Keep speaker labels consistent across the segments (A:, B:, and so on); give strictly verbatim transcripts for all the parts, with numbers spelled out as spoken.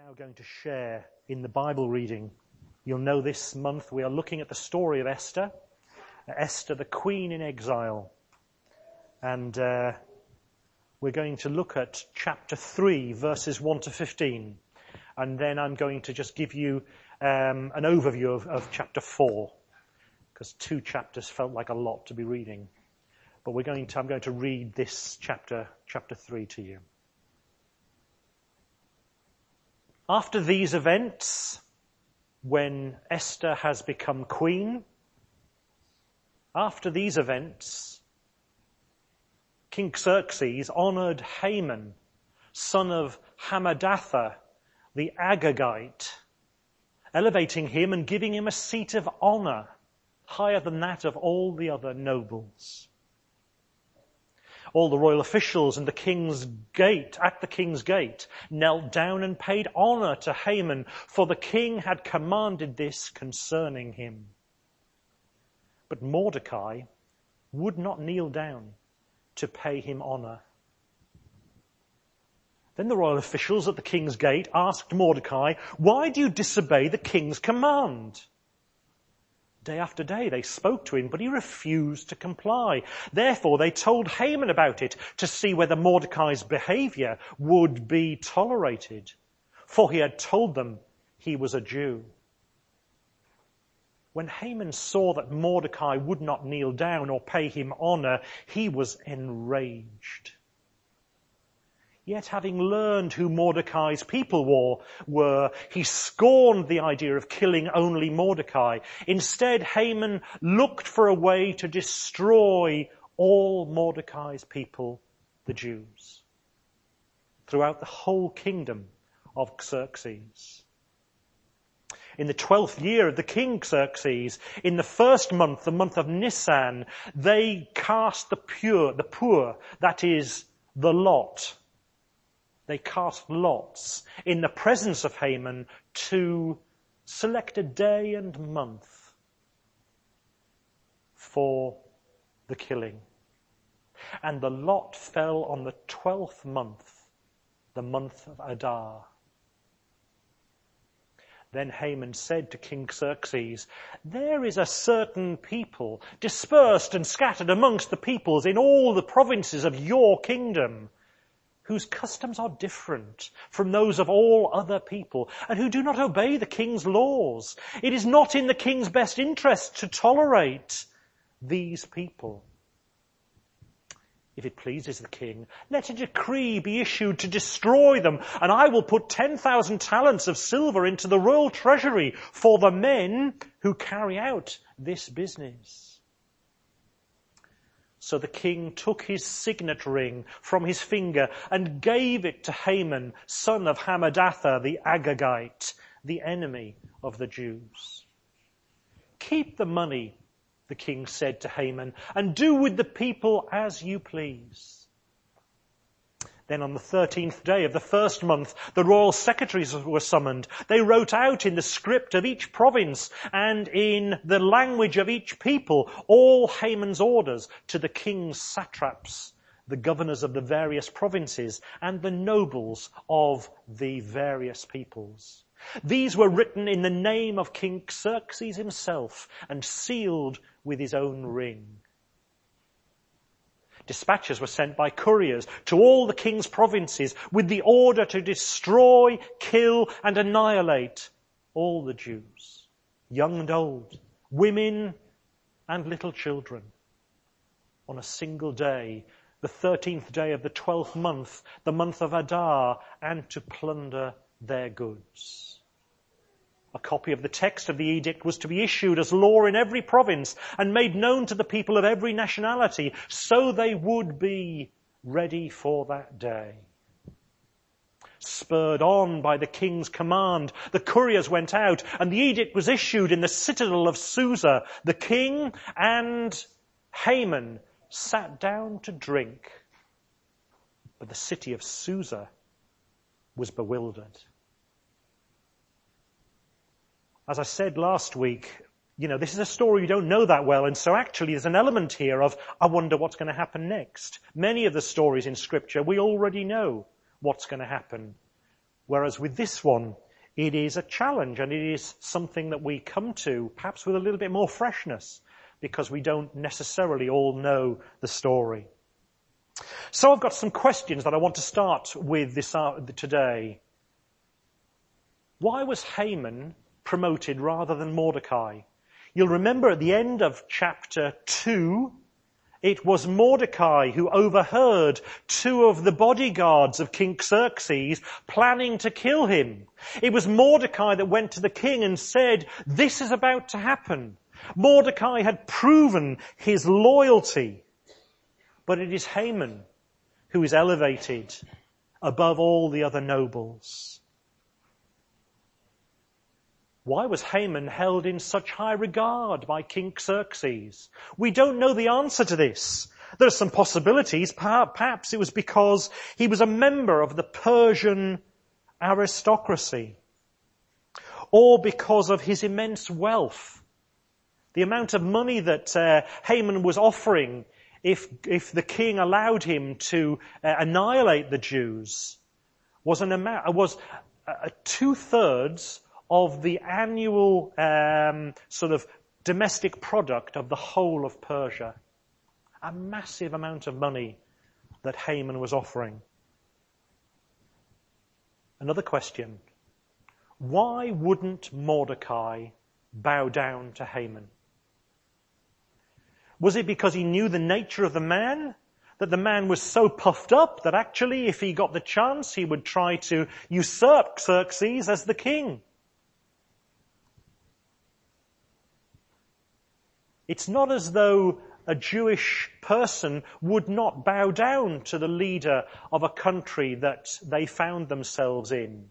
A: Now going to share in the Bible reading. You'll know this month we are looking at the story of Esther, Esther the queen in exile. And uh, we're going to look at chapter three, verses one to fifteen. And then I'm going to just give you um, an overview of, of chapter four, because two chapters felt like a lot to be reading. But we're going to, I'm going to read this chapter, chapter three to you. After these events, when Esther has become queen, after these events, King Xerxes honored Haman, son of Hammedatha, the Agagite, elevating him and giving him a seat of honor, higher than that of all the other nobles. All the royal officials in the king's gate, at the king's gate, knelt down and paid honor to Haman, for the king had commanded this concerning him. But Mordecai would not kneel down to pay him honor. Then the royal officials at the king's gate asked Mordecai, "Why do you disobey the king's command?" Day after day they spoke to him, but he refused to comply. Therefore they told Haman about it to see whether Mordecai's behavior would be tolerated, for he had told them he was a Jew. When Haman saw that Mordecai would not kneel down or pay him honor, he was enraged. Yet having learned who Mordecai's people were, he scorned the idea of killing only Mordecai. Instead, Haman looked for a way to destroy all Mordecai's people, the Jews, throughout the whole kingdom of Xerxes. In the twelfth year of the king Xerxes, in the first month, the month of Nisan, they cast the pure, the poor, that is, the lot. They cast lots in the presence of Haman to select a day and month for the killing. And the lot fell on the twelfth month, the month of Adar. Then Haman said to King Xerxes, "There is a certain people dispersed and scattered amongst the peoples in all the provinces of your kingdom, whose customs are different from those of all other people, and who do not obey the king's laws. It is not in the king's best interest to tolerate these people. If it pleases the king, let a decree be issued to destroy them, and I will put ten thousand talents of silver into the royal treasury for the men who carry out this business." So the king took his signet ring from his finger and gave it to Haman, son of Hammedatha, the Agagite, the enemy of the Jews. "Keep the money," the king said to Haman, "and do with the people as you please." Then on the thirteenth day of the first month, the royal secretaries were summoned. They wrote out in the script of each province and in the language of each people all Haman's orders to the king's satraps, the governors of the various provinces, and the nobles of the various peoples. These were written in the name of King Xerxes himself and sealed with his own ring. Dispatches were sent by couriers to all the king's provinces with the order to destroy, kill, and annihilate all the Jews, young and old, women and little children, on a single day, the thirteenth day of the twelfth month, the month of Adar, and to plunder their goods. A copy of the text of the edict was to be issued as law in every province and made known to the people of every nationality, so they would be ready for that day. Spurred on by the king's command, the couriers went out, and the edict was issued in the citadel of Susa. The king and Haman sat down to drink, but the city of Susa was bewildered. As I said last week, you know, this is a story you don't know that well, and so actually there's an element here of, I wonder what's going to happen next. Many of the stories in Scripture we already know what's going to happen. Whereas with this one, it is a challenge, and it is something that we come to perhaps with a little bit more freshness, because we don't necessarily all know the story. So I've got some questions that I want to start with this uh, today. Why was Haman promoted rather than Mordecai? You'll remember at the end of chapter two, it was Mordecai who overheard two of the bodyguards of King Xerxes planning to kill him. It was Mordecai that went to the king and said, "This is about to happen." Mordecai had proven his loyalty. But it is Haman who is elevated above all the other nobles. Why was Haman held in such high regard by King Xerxes? We don't know the answer to this. There are some possibilities. Perhaps it was because he was a member of the Persian aristocracy, or because of his immense wealth. The amount of money that uh, Haman was offering if, if the king allowed him to uh, annihilate the Jews was an amount, was uh, two-thirds of the annual um, sort of domestic product of the whole of Persia. A massive amount of money that Haman was offering. Another question. Why wouldn't Mordecai bow down to Haman? Was it because he knew the nature of the man? That the man was so puffed up that actually if he got the chance he would try to usurp Xerxes as the king? It's not as though a Jewish person would not bow down to the leader of a country that they found themselves in.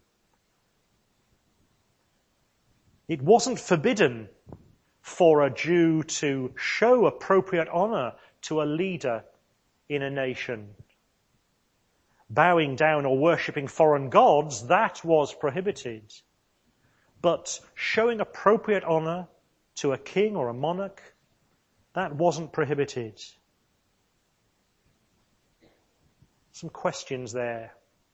A: It wasn't forbidden for a Jew to show appropriate honor to a leader in a nation. Bowing down or worshipping foreign gods, that was prohibited. But showing appropriate honor to a king or a monarch, that wasn't prohibited. Some questions there.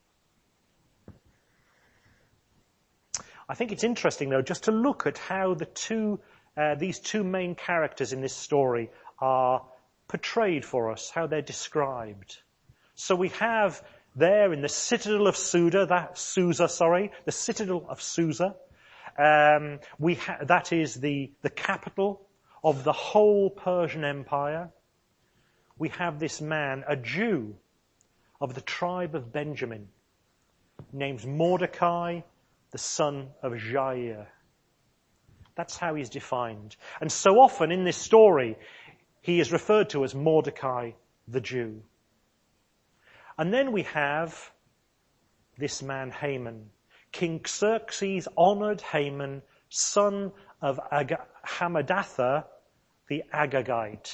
A: I think it's interesting, though, just to look at how the two, uh, these two main characters in this story are portrayed for us, how they're described. So we have there in the citadel of Susa, that Susa, sorry, the citadel of Susa. Um, we ha- that is the the capital of the whole Persian Empire. We have this man, a Jew of the tribe of Benjamin, named Mordecai, the son of Jair. That's how he's defined. And so often in this story, he is referred to as Mordecai the Jew. And then we have this man Haman. King Xerxes honored Haman, son of Ag- Hammedatha, the Agagite.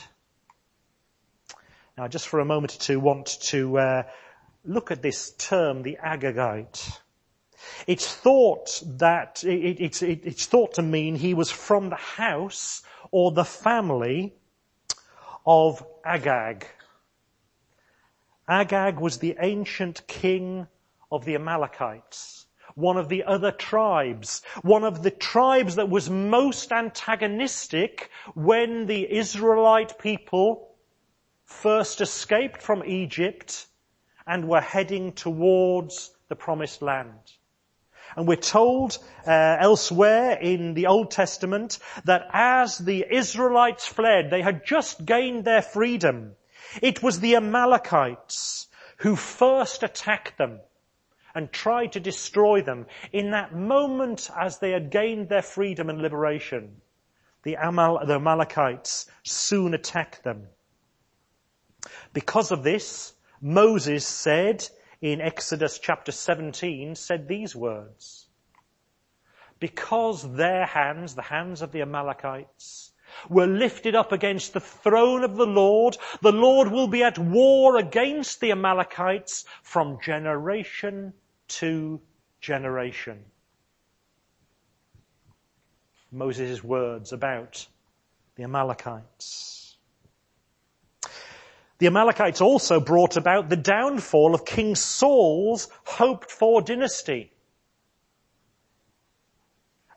A: Now, just for a moment or two, want to uh, look at this term, the Agagite. It's thought that it, it's, it, it's thought to mean he was from the house or the family of Agag. Agag was the ancient king of the Amalekites, one of the other tribes, one of the tribes that was most antagonistic when the Israelite people first escaped from Egypt and were heading towards the Promised Land. And we're told uh, elsewhere in the Old Testament that as the Israelites fled, they had just gained their freedom. It was the Amalekites who first attacked them and tried to destroy them. In that moment, as they had gained their freedom and liberation, the, Amal- the Amalekites soon attacked them. Because of this, Moses said in Exodus chapter seventeen, said these words, "Because their hands, the hands of the Amalekites, were lifted up against the throne of the Lord, the Lord will be at war against the Amalekites from generation to generation." Moses' words about the Amalekites. The Amalekites also brought about the downfall of King Saul's hoped-for dynasty.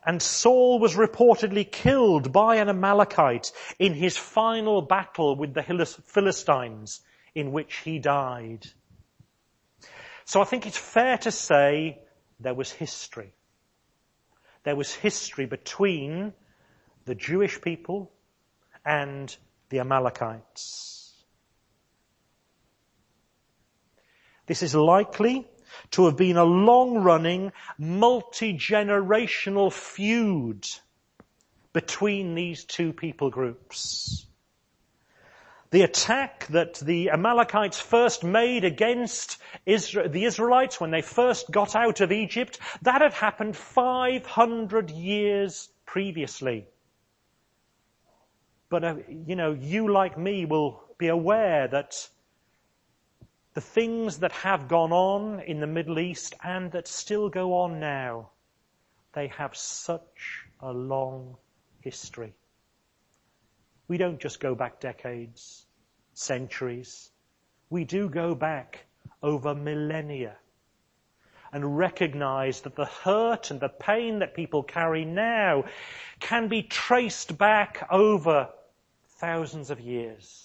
A: And Saul was reportedly killed by an Amalekite in his final battle with the Philistines, in which he died. So I think it's fair to say there was history. There was history between the Jewish people and the Amalekites. This is likely to have been a long-running, multi-generational feud between these two people groups. The attack that the Amalekites first made against Israel, the Israelites when they first got out of Egypt, that had happened five hundred years previously. But, uh, you know, you like me will be aware that the things that have gone on in the Middle East and that still go on now, they have such a long history. We don't just go back decades, centuries. We do go back over millennia and recognize that the hurt and the pain that people carry now can be traced back over thousands of years.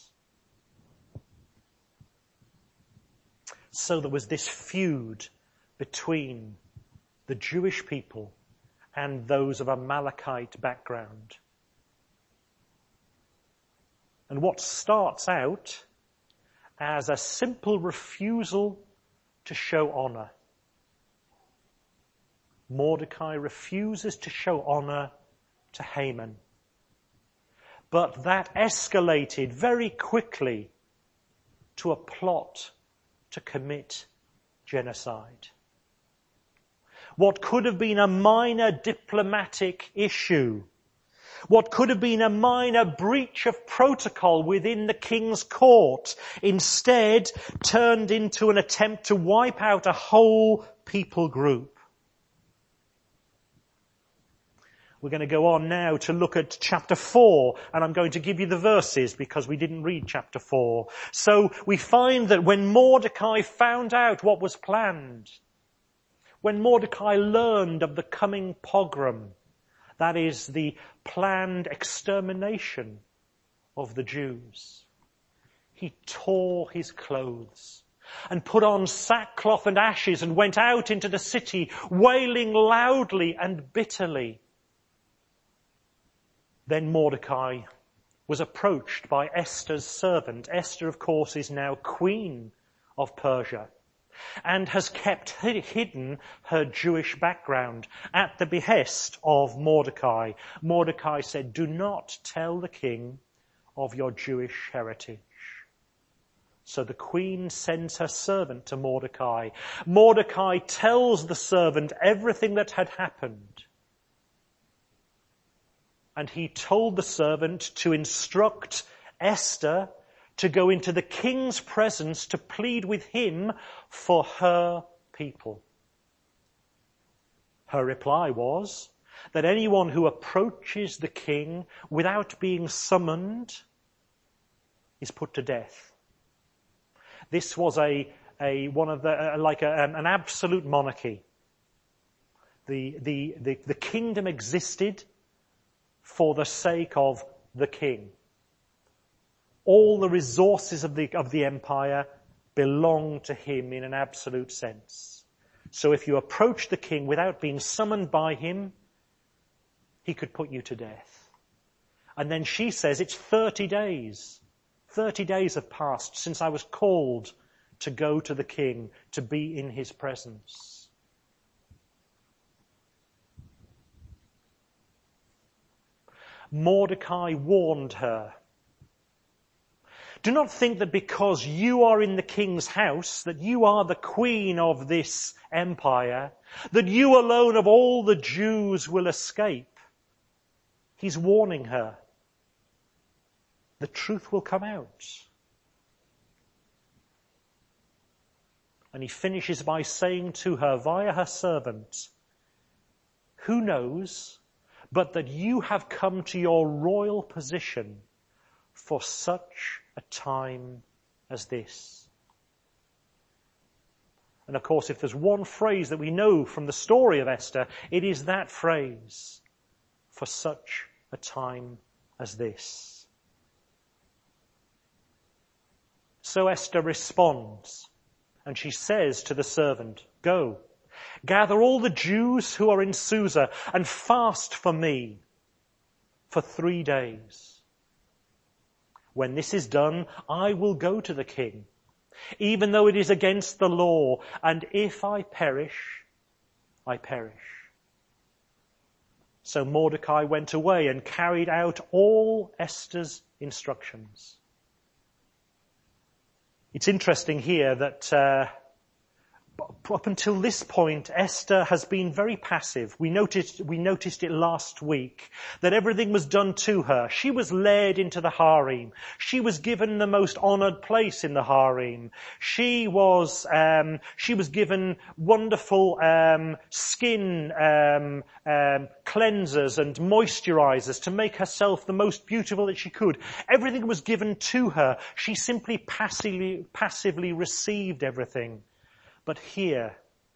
A: So there was this feud between the Jewish people and those of Amalekite background. And what starts out as a simple refusal to show honor. Mordecai refuses to show honor to Haman. But that escalated very quickly to a plot to commit genocide. What could have been a minor diplomatic issue, what could have been a minor breach of protocol within the king's court, instead turned into an attempt to wipe out a whole people group. We're going to go on now to look at chapter four, and I'm going to give you the verses because we didn't read chapter four. So we find that when Mordecai found out what was planned, when Mordecai learned of the coming pogrom, that is the planned extermination of the Jews, he tore his clothes and put on sackcloth and ashes and went out into the city, wailing loudly and bitterly. Then Mordecai was approached by Esther's servant. Esther, of course, is now queen of Persia and has kept hidden her Jewish background at the behest of Mordecai. Mordecai said, "Do not tell the king of your Jewish heritage." So the queen sends her servant to Mordecai. Mordecai tells the servant everything that had happened. And he told the servant to instruct Esther to go into the king's presence to plead with him for her people. Her reply was that anyone who approaches the king without being summoned is put to death. This was a, a one of the, uh, like a, um, an absolute monarchy. The, the, the, the kingdom existed for the sake of the king. All the resources of the, of the empire belonged to him in an absolute sense. So if you approached the king without being summoned by him, he could put you to death. And then she says, it's thirty days. thirty days have passed since I was called to go to the king, to be in his presence. Mordecai warned her. Do not think that because you are in the king's house, that you are the queen of this empire, that you alone of all the Jews will escape. He's warning her. The truth will come out. And he finishes by saying to her via her servant, who knows but that you have come to your royal position for such a time as this. And of course, if there's one phrase that we know from the story of Esther, it is that phrase. for such a time as this. So Esther responds, and she says to the servant, "Go, gather all the Jews who are in Susa and fast for me for three days. When this is done, I will go to the king, even though it is against the law, and if I perish, I perish." So Mordecai went away and carried out all Esther's instructions. It's interesting here that uh, up until this point, Esther has been very passive. We noticed, we noticed it last week, that everything was done to her. She was led into the harem. She was given the most honored place in the harem. She was, um, she was given wonderful, um, skin, um, um, cleansers and moisturizers to make herself the most beautiful that she could. Everything was given to her. She simply passively, passively received everything. But here,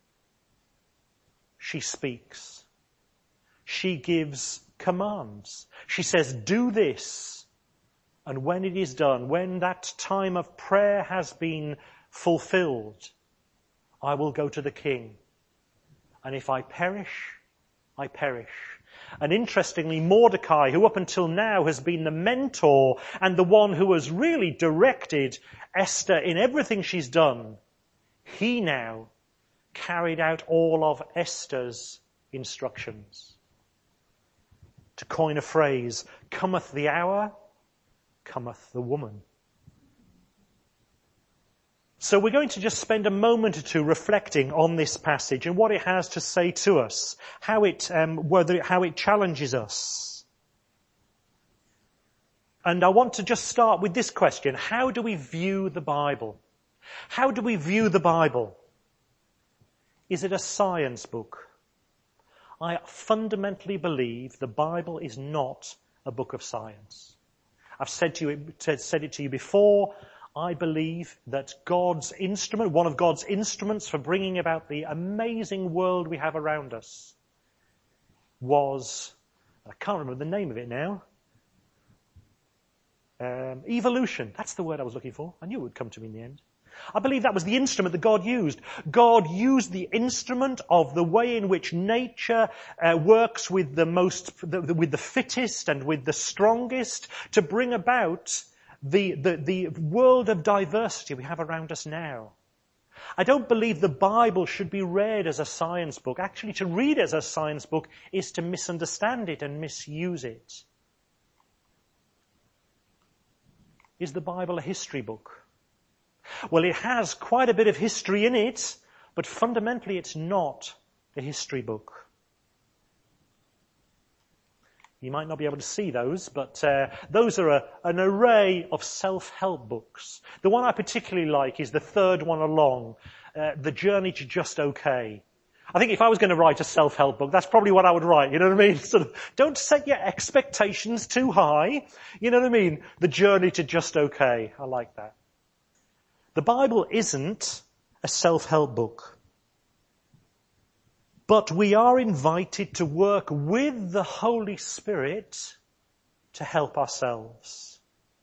A: she speaks. She gives commands. She says, "Do this." And when it is done, when that time of prayer has been fulfilled, I will go to the king. And if I perish, I perish. And interestingly, Mordecai, who up until now has been the mentor and the one who has really directed Esther in everything she's done, he now carried out all of Esther's instructions. To coin a phrase, cometh the hour, cometh the woman. So we're going to just spend a moment or two reflecting on this passage and what it has to say to us, how it, um, whether how it challenges us. And I want to just start with this question: how do we view the Bible? How do we view the Bible? Is it a science book? I fundamentally believe the Bible is not a book of science. I've said to you, said it to you before. I believe that God's instrument, one of God's instruments for bringing about the amazing world we have around us, was, I can't remember the name of it now, um, evolution. That's the word I was looking for. I knew it would come to me in the end. I believe that was the instrument that God used. God used the instrument of the way in which nature uh, works with the most, the, the, with the fittest and with the strongest to bring about the, the, the world of diversity we have around us now. I don't believe the Bible should be read as a science book. Actually, to read it as a science book is to misunderstand it and misuse it. Is the Bible a history book? Well, it has quite a bit of history in it, but fundamentally it's not a history book. You might not be able to see those, but uh, those are a, an array of self-help books. The one I particularly like is the third one along, uh, The Journey to Just Okay. I think if I was going to write a self-help book, that's probably what I would write, you know what I mean? Sort of, don't set your expectations too high, you know what I mean? The Journey to Just Okay. I like that. The Bible isn't a self-help book. But we are invited to work with the Holy Spirit to help ourselves.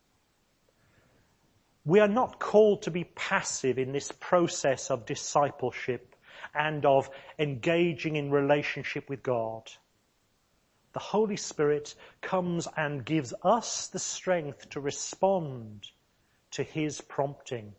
A: We are not called to be passive in this process of discipleship and of engaging in relationship with God. The Holy Spirit comes and gives us the strength to respond to His prompting.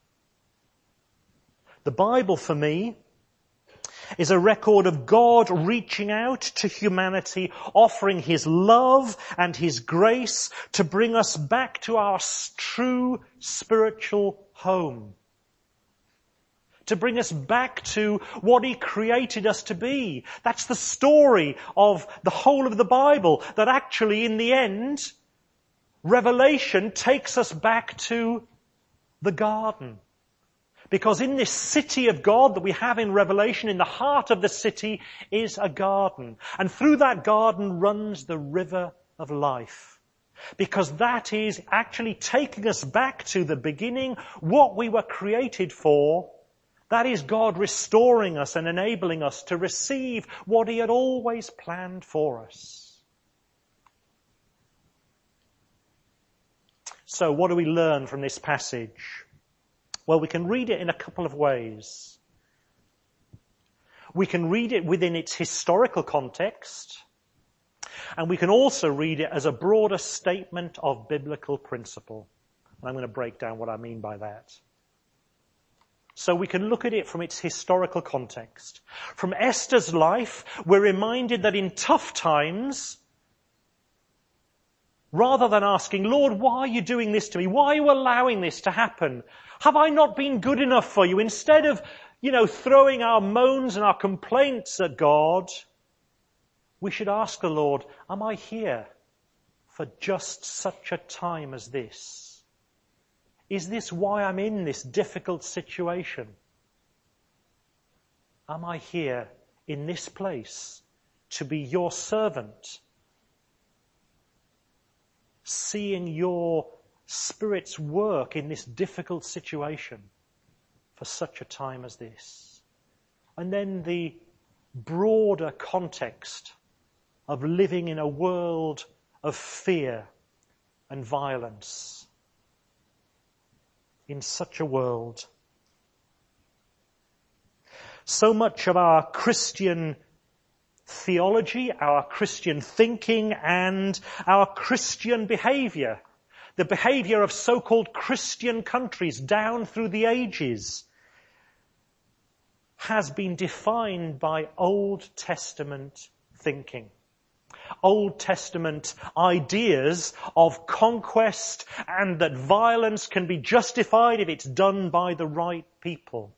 A: The Bible, for me, is a record of God reaching out to humanity, offering His love and His grace to bring us back to our true spiritual home. To bring us back to what He created us to be. That's the story of the whole of the Bible, that actually in the end, Revelation takes us back to the garden. Because in this city of God that we have in Revelation, in the heart of the city is a garden. And through that garden runs the river of life. Because that is actually taking us back to the beginning, what we were created for. That is God restoring us and enabling us to receive what He had always planned for us. So what do we learn from this passage? Well, we can read it in a couple of ways. We can read it within its historical context, and we can also read it as a broader statement of biblical principle. And I'm going to break down what I mean by that. So we can look at it from its historical context. From Esther's life, we're reminded that in tough times, rather than asking, Lord, why are you doing this to me? Why are you allowing this to happen? Have I not been good enough for you? Instead of, you know, throwing our moans and our complaints at God, we should ask the Lord, am I here for just such a time as this? Is this why I'm in this difficult situation? Am I here in this place to be your servant? Seeing your Spirit's work in this difficult situation for such a time as this. And then the broader context of living in a world of fear and violence. In such a world. So much of our Christian theology, our Christian thinking, and our Christian behavior, the behavior of so-called Christian countries down through the ages, has been defined by Old Testament thinking. Old Testament ideas of conquest and that violence can be justified if it's done by the right people.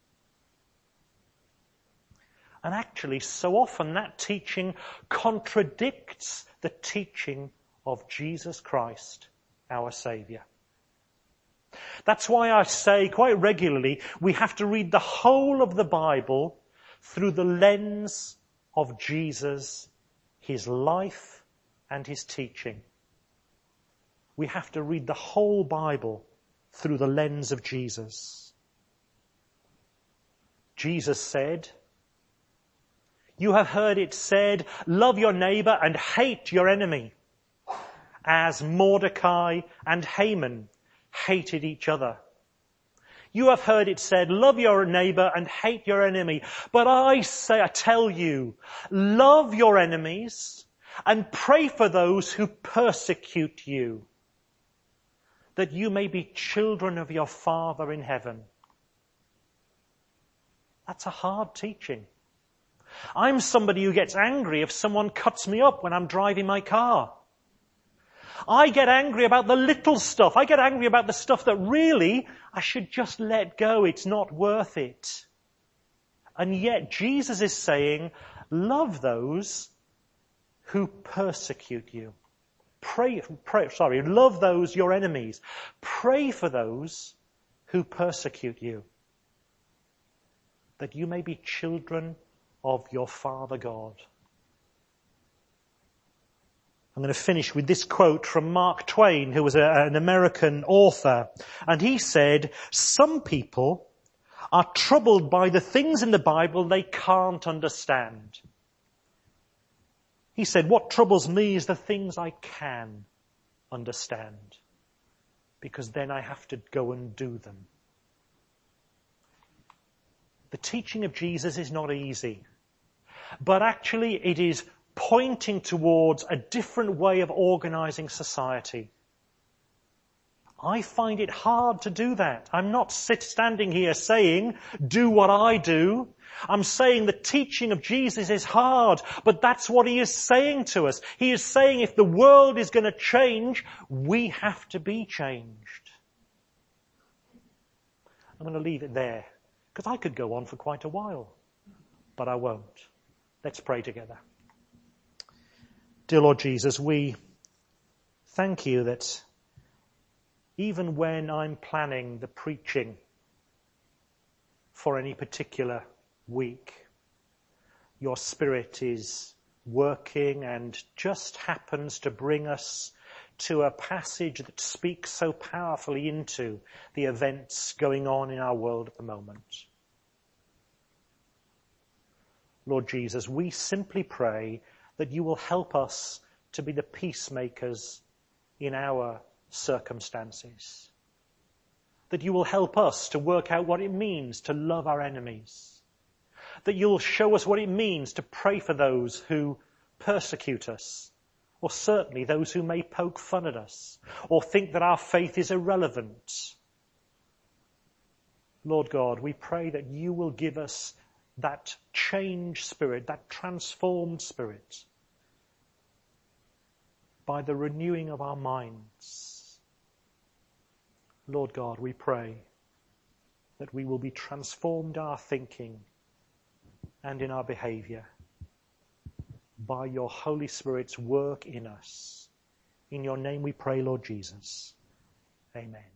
A: And actually, so often that teaching contradicts the teaching of Jesus Christ, our Saviour. That's why I say quite regularly we have to read the whole of the Bible through the lens of Jesus, his life and his teaching. We have to read the whole Bible through the lens of Jesus. Jesus said, you have heard it said, love your neighbour and hate your enemy, as Mordecai and Haman hated each other. You have heard it said, love your neighbour and hate your enemy. But I say, I tell you, love your enemies and pray for those who persecute you, that you may be children of your Father in heaven. That's a hard teaching. I'm somebody who gets angry if someone cuts me up when I'm driving my car. I get angry about the little stuff. I get angry about the stuff that really I should just let go. It's not worth it. And yet Jesus is saying, love those who persecute you. Pray, pray, sorry, love those, your enemies. Pray for those who persecute you, that you may be children of your Father God. I'm going to finish with this quote from Mark Twain, who was a, an American author. And he said, some people are troubled by the things in the Bible they can't understand. He said, what troubles me is the things I can understand, because then I have to go and do them. The teaching of Jesus is not easy, but actually it is pointing towards a different way of organizing society. I find it hard to do that. I'm not sit, standing here saying, do what I do. I'm saying the teaching of Jesus is hard, but that's what he is saying to us. He is saying if the world is going to change, we have to be changed. I'm going to leave it there, because I could go on for quite a while, but I won't. Let's pray together. Dear Lord Jesus, we thank you that even when I'm planning the preaching for any particular week, your Spirit is working and just happens to bring us to a passage that speaks so powerfully into the events going on in our world at the moment. Lord Jesus, we simply pray that you will help us to be the peacemakers in our circumstances. That you will help us to work out what it means to love our enemies. That you'll show us what it means to pray for those who persecute us, or certainly those who may poke fun at us, or think that our faith is irrelevant. Lord God, we pray that you will give us that changed spirit, that transformed spirit, by the renewing of our minds. Lord God, we pray that we will be transformed in our thinking and in our behaviour by your Holy Spirit's work in us. In your name we pray, Lord Jesus. Amen.